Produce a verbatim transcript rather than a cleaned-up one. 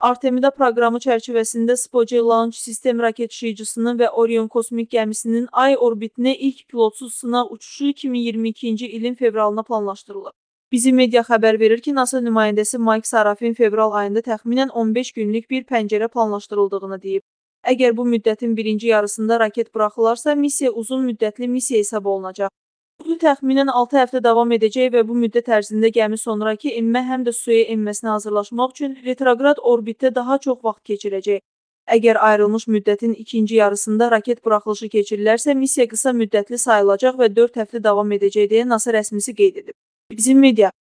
Artemida proqramı çərçivəsində Sputnik Launch sistem raket daşıyıcısının və Orion kosmik gəmisinin Ay orbitinə ilk pilotsuz sınaq uçuşu iki min iyirmi ikinci ilin fevralına planlaşdırılır. Bizim media xəbər verir ki, NASA nümayəndəsi Mike Sarafin fevral ayında təxminən on beş günlük bir pəncərə planlaşdırıldığını deyib. Əgər bu müddətin birinci yarısında raket buraxılarsa, missiya uzun müddətli missiya hesab olunacaq. Bu təxminən altı həftə davam edəcək və bu müddət ərzində gəmi sonrakı enmə həm də suya enməsinə hazırlaşmaq üçün retrograd orbitdə daha çox vaxt keçirəcək. Əgər ayrılmış müddətin ikinci yarısında raket buraxılışı keçirilərsə, missiya qısa müddətli sayılacaq və dörd həftə davam edəcək deyə NASA rəsmisi qeyd edib. Bizim media